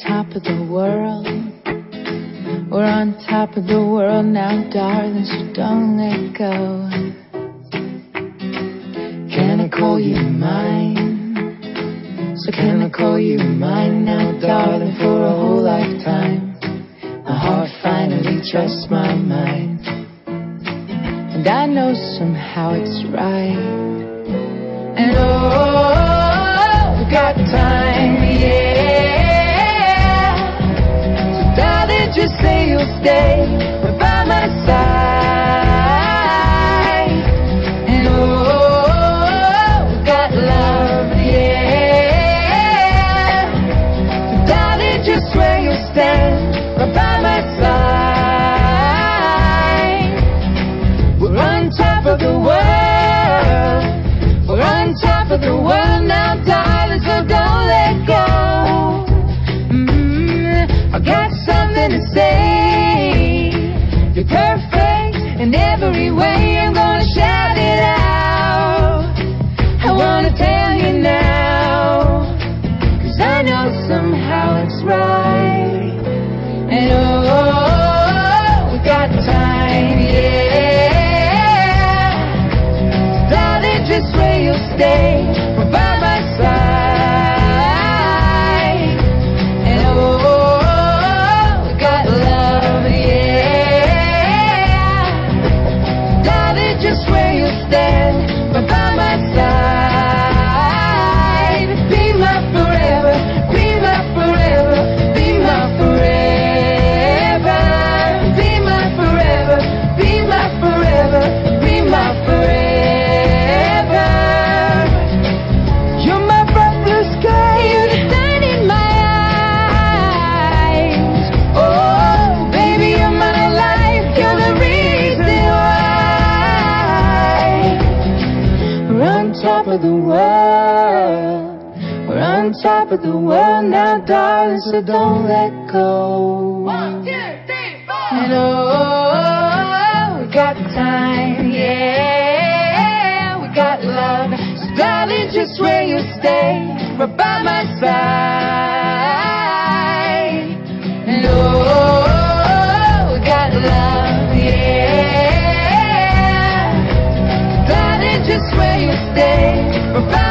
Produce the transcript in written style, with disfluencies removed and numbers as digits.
top of the world. We're on top of the world now, darling, so don't let go. Can I call you mine? So can I call you mine now, darling, for a whole lifetime? My heart finally trusts my mind, and I know somehow it's right. And oh, we got time, yeah. So darling, just say you'll stay by my side. And oh, we got love, yeah. So darling, just swear you'll stand by my side. We're on top of the world. We're on top of the world now, darling, so don't let go. I got something to say. You're perfect in every way. I'm gonna shout it out. I wanna tell you now, 'cause I know somehow it's right. And oh, we got time, yeah. Darling, just where you'll stay by my side. And oh, we got love, yeah. Darling, just where you'll stand by my side. Be my forever, be my forever, be my forever. Be my forever, be my forever, be my forever. Top of the world, we're on top of the world now, darling, so don't let go. 1, 2, 3, 4. And oh, we got time, yeah, we got love, so darling, just where you stay, right by my side. And oh, we got love, yeah. Just where you stay.